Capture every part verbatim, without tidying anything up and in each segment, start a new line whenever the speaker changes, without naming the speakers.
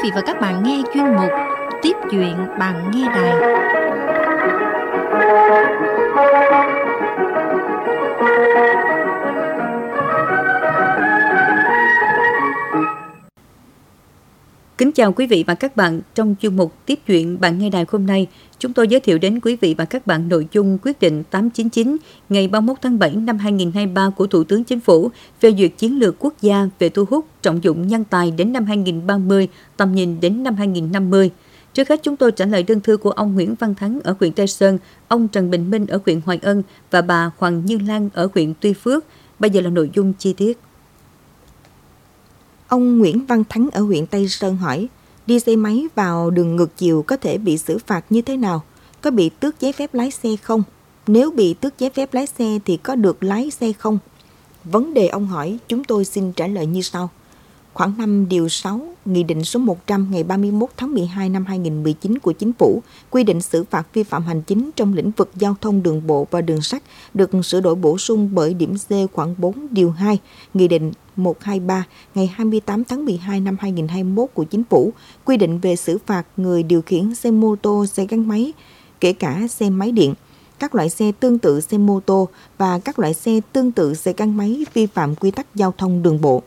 vị và các bạn nghe chuyên mục Tiếp chuyện bạn nghe đài. Kính chào quý vị và các bạn. Trong chuyên mục Tiếp chuyện bạn nghe đài hôm nay, chúng tôi giới thiệu đến quý vị và các bạn nội dung quyết định tám chín chín ngày ba mươi mốt tháng bảy năm hai nghìn không trăm hai mươi ba của Thủ tướng Chính phủ phê duyệt chiến lược quốc gia về thu hút trọng dụng nhân tài đến năm hai nghìn không trăm ba mươi, tầm nhìn đến năm hai nghìn không trăm năm mươi. Trước hết, chúng tôi trả lời đơn thư của ông Nguyễn Văn Thắng ở huyện Tây Sơn, ông Trần Bình Minh ở huyện Hoài Ân và bà Hoàng Như Lan ở huyện Tuy Phước. Bây giờ là nội dung chi tiết.
Ông Nguyễn Văn Thắng ở huyện Tây Sơn hỏi, đi xe máy vào đường ngược chiều có thể bị xử phạt như thế nào? Có bị tước giấy phép lái xe không? Nếu bị tước giấy phép lái xe thì có được lái xe không? Vấn đề ông hỏi, chúng tôi xin trả lời như sau. Khoảng năm điều sáu, Nghị định số một trăm ngày ba mươi mốt tháng mười hai năm hai nghìn không trăm mười chín của Chính phủ quy định xử phạt vi phạm hành chính trong lĩnh vực giao thông đường bộ và đường sắt được sửa đổi bổ sung bởi điểm C khoảng bốn điều hai, Nghị định một trăm hai mươi ba ngày hai mươi tám tháng mười hai năm hai nghìn không trăm hai mươi mốt của Chính phủ quy định về xử phạt người điều khiển xe mô tô, xe gắn máy, kể cả xe máy điện, các loại xe tương tự xe mô tô và các loại xe tương tự xe gắn máy vi phạm quy tắc giao thông đường bộ.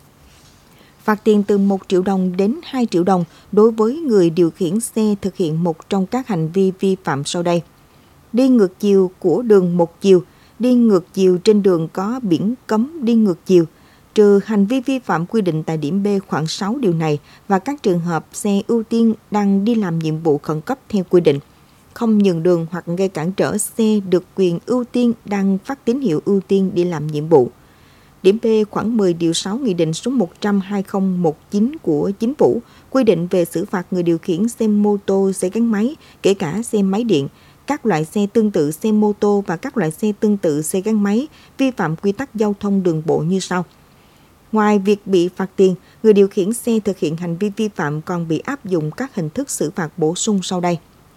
Phạt tiền từ một triệu đồng đến hai triệu đồng đối với người điều khiển xe thực hiện một trong các hành vi vi phạm sau đây. Đi ngược chiều của đường một chiều, đi ngược chiều trên đường có biển cấm đi ngược chiều, trừ hành vi vi phạm quy định tại điểm B khoảng sáu điều này và các trường hợp xe ưu tiên đang đi làm nhiệm vụ khẩn cấp theo quy định. Không nhường đường hoặc gây cản trở xe được quyền ưu tiên đang phát tín hiệu ưu tiên đi làm nhiệm vụ. Điểm B khoảng mười điều sáu Nghị định số một trăm hai nghìn không trăm mười chín của Chính phủ quy định về xử phạt người điều khiển xe mô tô, xe gắn máy, kể cả xe máy điện, các loại xe tương tự xe mô tô và các loại xe tương tự xe gắn máy vi phạm quy tắc giao thông đường bộ như sau. Ngoài việc bị phạt tiền, người điều khiển xe thực hiện hành vi vi phạm còn bị áp dụng các hình thức xử phạt bổ sung sau đây.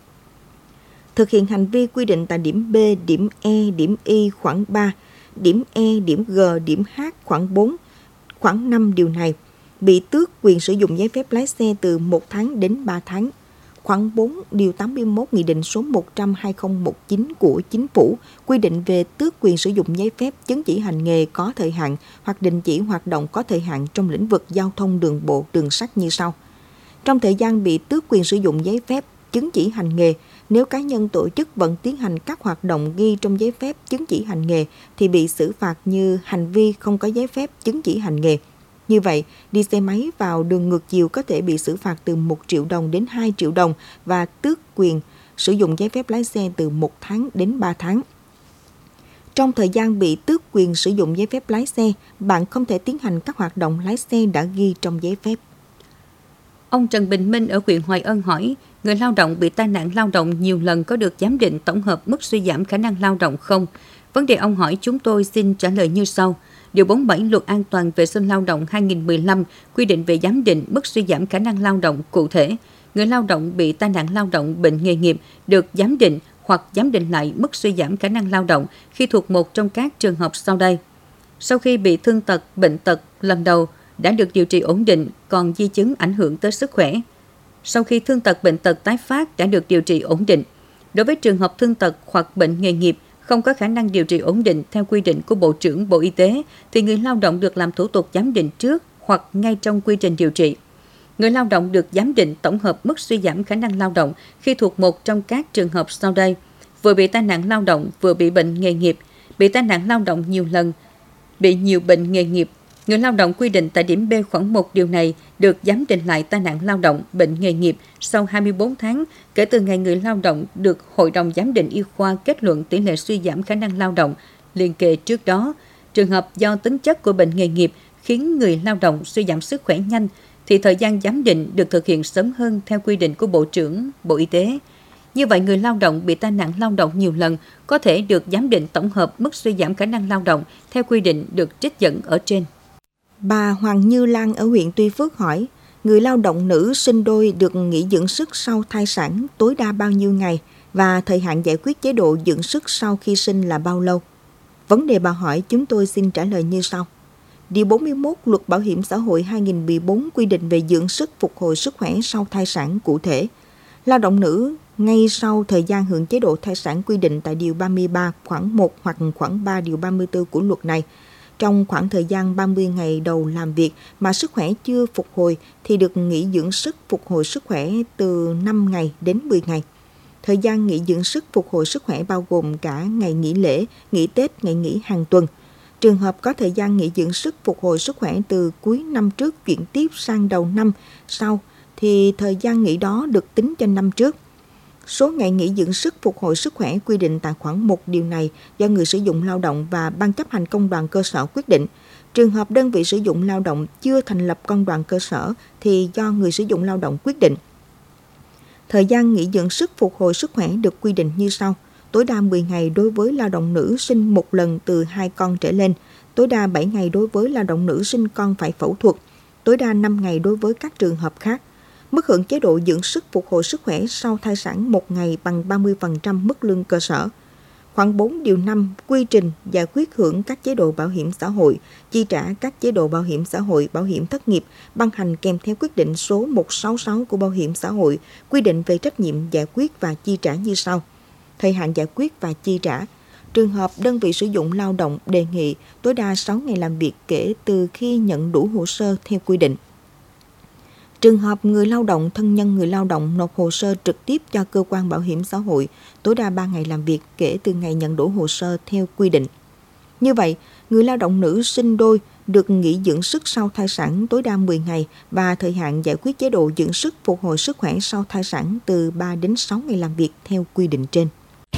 Thực hiện hành vi quy định tại điểm B, điểm E, điểm Y khoảng ba, điểm E, điểm G, điểm H khoảng bốn, khoảng năm điều này, bị tước quyền sử dụng giấy phép lái xe từ một tháng đến ba tháng. Khoảng bốn điều tám mươi mốt Nghị định số một trăm hai nghìn không trăm mười chín của Chính phủ quy định về tước quyền sử dụng giấy phép chứng chỉ hành nghề có thời hạn hoặc đình chỉ hoạt động có thời hạn trong lĩnh vực giao thông đường bộ, đường sắt như sau. Trong thời gian bị tước quyền sử dụng giấy phép chứng chỉ hành nghề, nếu cá nhân tổ chức vẫn tiến hành các hoạt động ghi trong giấy phép chứng chỉ hành nghề thì bị xử phạt như hành vi không có giấy phép chứng chỉ hành nghề. Như vậy, đi xe máy vào đường ngược chiều có thể bị xử phạt từ một triệu đồng đến hai triệu đồng và tước quyền sử dụng giấy phép lái xe từ một tháng đến ba tháng. Trong thời gian bị tước quyền sử dụng giấy phép lái xe, bạn không thể tiến hành các hoạt động lái xe đã ghi trong giấy phép.
Ông Trần Bình Minh ở huyện Hoài Ân hỏi, người lao động bị tai nạn lao động nhiều lần có được giám định tổng hợp mức suy giảm khả năng lao động không? Vấn đề ông hỏi chúng tôi xin trả lời như sau. Điều bốn mươi bảy Luật An toàn vệ sinh lao động hai nghìn không trăm mười lăm quy định về giám định mức suy giảm khả năng lao động cụ thể. Người lao động bị tai nạn lao động bệnh nghề nghiệp được giám định hoặc giám định lại mức suy giảm khả năng lao động khi thuộc một trong các trường hợp sau đây. Sau khi bị thương tật, bệnh tật lần đầu đã được điều trị ổn định còn di chứng ảnh hưởng tới sức khỏe. Sau khi thương tật, bệnh tật tái phát đã được điều trị ổn định. Đối với trường hợp thương tật hoặc bệnh nghề nghiệp không có khả năng điều trị ổn định theo quy định của Bộ trưởng Bộ Y tế thì người lao động được làm thủ tục giám định trước hoặc ngay trong quy trình điều trị. Người lao động được giám định tổng hợp mức suy giảm khả năng lao động khi thuộc một trong các trường hợp sau đây: vừa bị tai nạn lao động, vừa bị bệnh nghề nghiệp, bị tai nạn lao động nhiều lần, bị nhiều bệnh nghề nghiệp. Người lao động quy định tại điểm B khoảng một điều này được giám định lại tai nạn lao động, bệnh nghề nghiệp sau hai mươi bốn tháng kể từ ngày người lao động được Hội đồng Giám định Y khoa kết luận tỷ lệ suy giảm khả năng lao động liền kề trước đó. Trường hợp do tính chất của bệnh nghề nghiệp khiến người lao động suy giảm sức khỏe nhanh thì thời gian giám định được thực hiện sớm hơn theo quy định của Bộ trưởng Bộ Y tế. Như vậy, người lao động bị tai nạn lao động nhiều lần có thể được giám định tổng hợp mức suy giảm khả năng lao động theo quy định được trích dẫn ở trên.
Bà Hoàng Như Lan ở huyện Tuy Phước hỏi, người lao động nữ sinh đôi được nghỉ dưỡng sức sau thai sản tối đa bao nhiêu ngày và thời hạn giải quyết chế độ dưỡng sức sau khi sinh là bao lâu? Vấn đề bà hỏi chúng tôi xin trả lời như sau. Điều bốn mươi mốt Luật Bảo hiểm xã hội hai nghìn không trăm mười bốn quy định về dưỡng sức phục hồi sức khỏe sau thai sản cụ thể. Lao động nữ ngay sau thời gian hưởng chế độ thai sản quy định tại Điều ba mươi ba khoản một hoặc khoản ba Điều ba mươi tư của luật này. Trong khoảng thời gian ba mươi ngày đầu làm việc mà sức khỏe chưa phục hồi thì được nghỉ dưỡng sức phục hồi sức khỏe từ năm ngày đến mười ngày. Thời gian nghỉ dưỡng sức phục hồi sức khỏe bao gồm cả ngày nghỉ lễ, nghỉ Tết, ngày nghỉ hàng tuần. Trường hợp có thời gian nghỉ dưỡng sức phục hồi sức khỏe từ cuối năm trước chuyển tiếp sang đầu năm sau thì thời gian nghỉ đó được tính cho năm trước. Số ngày nghỉ dưỡng sức phục hồi sức khỏe quy định tại khoản một điều này do người sử dụng lao động và Ban chấp hành công đoàn cơ sở quyết định. Trường hợp đơn vị sử dụng lao động chưa thành lập công đoàn cơ sở thì do người sử dụng lao động quyết định. Thời gian nghỉ dưỡng sức phục hồi sức khỏe được quy định như sau. Tối đa mười ngày đối với lao động nữ sinh một lần từ hai con trở lên, tối đa bảy ngày đối với lao động nữ sinh con phải phẫu thuật, tối đa năm ngày đối với các trường hợp khác. Mức hưởng chế độ dưỡng sức phục hồi sức khỏe sau thai sản một ngày bằng ba mươi phần trăm mức lương cơ sở. Khoản bốn điều năm quy trình giải quyết hưởng các chế độ bảo hiểm xã hội, chi trả các chế độ bảo hiểm xã hội, bảo hiểm thất nghiệp ban hành kèm theo quyết định số một trăm sáu mươi sáu của Bảo hiểm xã hội quy định về trách nhiệm giải quyết và chi trả như sau. Thời hạn giải quyết và chi trả. Trường hợp đơn vị sử dụng lao động đề nghị tối đa sáu ngày làm việc kể từ khi nhận đủ hồ sơ theo quy định. Trường hợp người lao động, thân nhân người lao động nộp hồ sơ trực tiếp cho cơ quan bảo hiểm xã hội, tối đa ba ngày làm việc kể từ ngày nhận đủ hồ sơ theo quy định. Như vậy, người lao động nữ sinh đôi được nghỉ dưỡng sức sau thai sản tối đa mười ngày và thời hạn giải quyết chế độ dưỡng sức phục hồi sức khỏe sau thai sản từ ba đến sáu ngày làm việc theo quy định trên.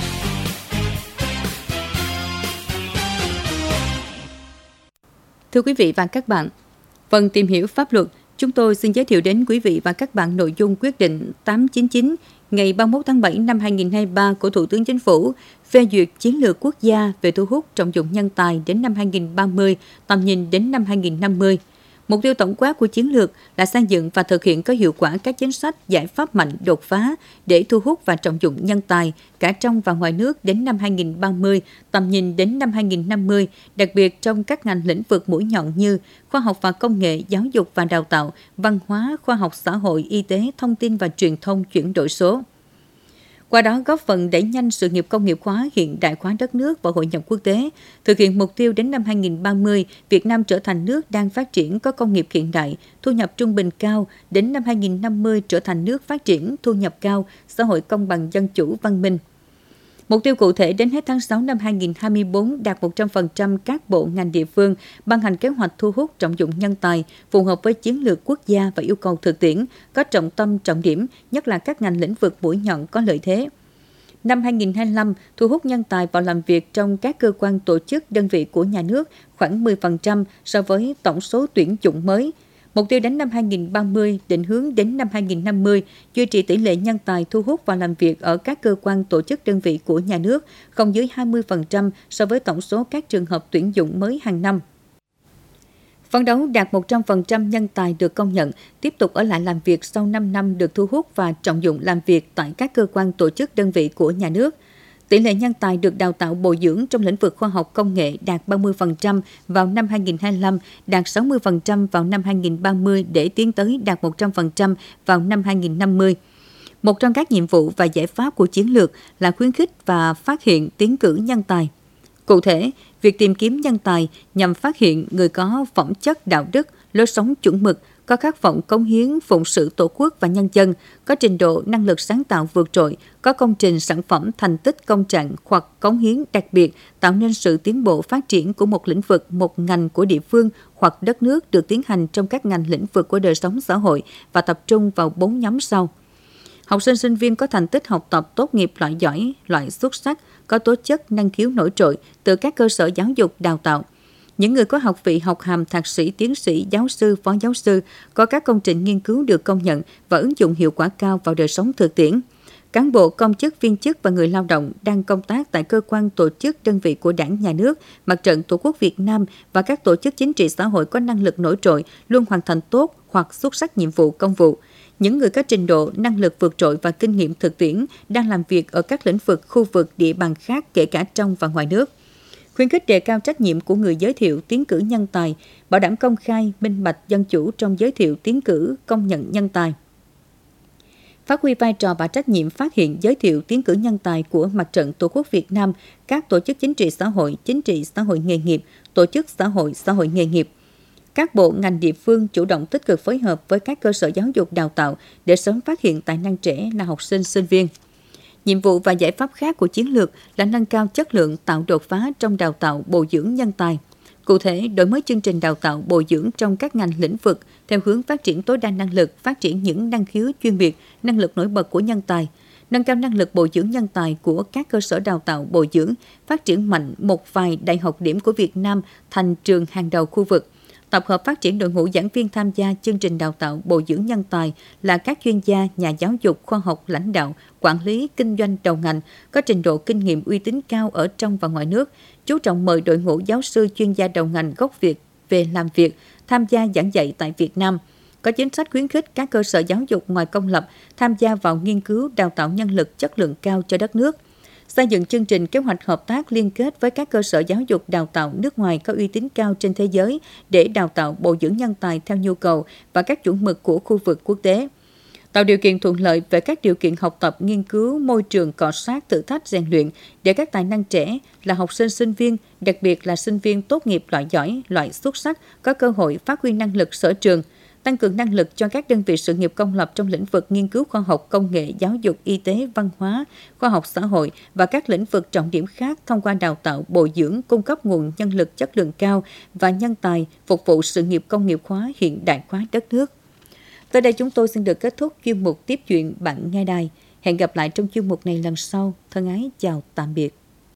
Thưa quý vị và các bạn, phần tìm hiểu pháp luật, chúng tôi xin giới thiệu đến quý vị và các bạn nội dung quyết định tám trăm chín mươi chín ngày ba mươi mốt tháng bảy năm hai nghìn không trăm hai mươi ba của Thủ tướng Chính phủ phê duyệt chiến lược quốc gia về thu hút trọng dụng nhân tài đến năm hai nghìn không trăm ba mươi, tầm nhìn đến năm hai nghìn không trăm năm mươi. Mục tiêu tổng quát của chiến lược là xây dựng và thực hiện có hiệu quả các chính sách, giải pháp mạnh, đột phá để thu hút và trọng dụng nhân tài cả trong và ngoài nước đến năm hai nghìn không trăm ba mươi, tầm nhìn đến năm hai nghìn không trăm năm mươi, đặc biệt trong các ngành lĩnh vực mũi nhọn như khoa học và công nghệ, giáo dục và đào tạo, văn hóa, khoa học xã hội, y tế, thông tin và truyền thông, chuyển đổi số. Qua đó góp phần đẩy nhanh sự nghiệp công nghiệp hóa, hiện đại hóa đất nước và hội nhập quốc tế, thực hiện mục tiêu đến năm hai nghìn không trăm ba mươi, Việt Nam trở thành nước đang phát triển có công nghiệp hiện đại, thu nhập trung bình cao, đến năm hai nghìn không trăm năm mươi trở thành nước phát triển, thu nhập cao, xã hội công bằng, dân chủ, văn minh. Mục tiêu cụ thể đến hết tháng sáu năm hai nghìn không trăm hai mươi bốn đạt một trăm phần trăm các bộ ngành địa phương ban hành kế hoạch thu hút trọng dụng nhân tài phù hợp với chiến lược quốc gia và yêu cầu thực tiễn, có trọng tâm trọng điểm, nhất là các ngành lĩnh vực mũi nhọn có lợi thế. Năm hai nghìn không trăm hai mươi lăm, thu hút nhân tài vào làm việc trong các cơ quan tổ chức đơn vị của nhà nước khoảng mười phần trăm so với tổng số tuyển dụng mới. Mục tiêu đến năm hai nghìn không trăm ba mươi, định hướng đến năm hai nghìn không trăm năm mươi, duy trì tỷ lệ nhân tài thu hút vào làm việc ở các cơ quan tổ chức đơn vị của nhà nước không dưới hai mươi phần trăm so với tổng số các trường hợp tuyển dụng mới hàng năm. Phấn đấu đạt một trăm phần trăm nhân tài được công nhận, tiếp tục ở lại làm việc sau năm năm được thu hút và trọng dụng làm việc tại các cơ quan tổ chức đơn vị của nhà nước. Tỷ lệ nhân tài được đào tạo bồi dưỡng trong lĩnh vực khoa học công nghệ đạt ba mươi phần trăm vào năm hai nghìn không trăm hai mươi lăm, đạt sáu mươi phần trăm vào năm hai nghìn không trăm ba mươi để tiến tới đạt một trăm phần trăm vào năm hai nghìn không trăm năm mươi. Một trong các nhiệm vụ và giải pháp của chiến lược là khuyến khích và phát hiện tiến cử nhân tài. Cụ thể, việc tìm kiếm nhân tài nhằm phát hiện người có phẩm chất đạo đức, lối sống chuẩn mực, có khát vọng cống hiến phụng sự Tổ quốc và nhân dân, có trình độ năng lực sáng tạo vượt trội, có công trình sản phẩm thành tích công trạng hoặc cống hiến đặc biệt tạo nên sự tiến bộ phát triển của một lĩnh vực, một ngành của địa phương hoặc đất nước được tiến hành trong các ngành lĩnh vực của đời sống xã hội và tập trung vào bốn nhóm sau. Học sinh sinh viên có thành tích học tập tốt nghiệp loại giỏi, loại xuất sắc, có tố chất năng khiếu nổi trội từ các cơ sở giáo dục đào tạo. Những người có học vị học hàm thạc sĩ, tiến sĩ, giáo sư, phó giáo sư, có các công trình nghiên cứu được công nhận và ứng dụng hiệu quả cao vào đời sống thực tiễn. Cán bộ, công chức, viên chức và người lao động đang công tác tại cơ quan tổ chức đơn vị của Đảng, Nhà nước, Mặt trận Tổ quốc Việt Nam và các tổ chức chính trị xã hội có năng lực nổi trội, luôn hoàn thành tốt hoặc xuất sắc nhiệm vụ công vụ. Những người có trình độ, năng lực vượt trội và kinh nghiệm thực tiễn đang làm việc ở các lĩnh vực, khu vực, địa bàn khác kể cả trong và ngoài nước. khuyến khích đề cao trách nhiệm của người giới thiệu tiến cử nhân tài, bảo đảm công khai, minh bạch, dân chủ trong giới thiệu tiến cử, công nhận nhân tài. Phát huy vai trò và trách nhiệm phát hiện, giới thiệu tiến cử nhân tài của Mặt trận Tổ quốc Việt Nam, các tổ chức chính trị xã hội, chính trị xã hội nghề nghiệp, tổ chức xã hội, xã hội nghề nghiệp. Các bộ ngành địa phương chủ động tích cực phối hợp với các cơ sở giáo dục đào tạo để sớm phát hiện tài năng trẻ là học sinh, sinh viên. Nhiệm vụ và giải pháp khác của chiến lược là nâng cao chất lượng, tạo đột phá trong đào tạo bồi dưỡng nhân tài. Cụ thể, đổi mới chương trình đào tạo bồi dưỡng trong các ngành lĩnh vực theo hướng phát triển tối đa năng lực, phát triển những năng khiếu chuyên biệt, năng lực nổi bật của nhân tài, nâng cao năng lực bồi dưỡng nhân tài của các cơ sở đào tạo bồi dưỡng, phát triển mạnh một vài đại học điểm của Việt Nam thành trường hàng đầu khu vực. Tập hợp phát triển đội ngũ giảng viên tham gia chương trình đào tạo bồi dưỡng nhân tài là các chuyên gia, nhà giáo dục, khoa học, lãnh đạo, quản lý, kinh doanh đầu ngành, có trình độ kinh nghiệm uy tín cao ở trong và ngoài nước, chú trọng mời đội ngũ giáo sư chuyên gia đầu ngành gốc Việt về làm việc, tham gia giảng dạy tại Việt Nam, có chính sách khuyến khích các cơ sở giáo dục ngoài công lập tham gia vào nghiên cứu đào tạo nhân lực chất lượng cao cho đất nước. Xây dựng chương trình kế hoạch hợp tác liên kết với các cơ sở giáo dục đào tạo nước ngoài có uy tín cao trên thế giới để đào tạo bồi dưỡng nhân tài theo nhu cầu và các chuẩn mực của khu vực quốc tế. Tạo điều kiện thuận lợi về các điều kiện học tập, nghiên cứu, môi trường cọ sát, thử thách, rèn luyện để các tài năng trẻ là học sinh, sinh viên, đặc biệt là sinh viên tốt nghiệp loại giỏi, loại xuất sắc có cơ hội phát huy năng lực sở trường, tăng cường năng lực cho các đơn vị sự nghiệp công lập trong lĩnh vực nghiên cứu khoa học, công nghệ, giáo dục, y tế, văn hóa, khoa học xã hội và các lĩnh vực trọng điểm khác thông qua đào tạo, bồi dưỡng, cung cấp nguồn nhân lực chất lượng cao và nhân tài phục vụ sự nghiệp công nghiệp hóa, hiện đại hóa đất nước. Tới đây chúng tôi xin được kết thúc chuyên mục Tiếp chuyện bạn nghe đài. Hẹn gặp lại trong chuyên mục này lần sau. Thân ái chào tạm biệt.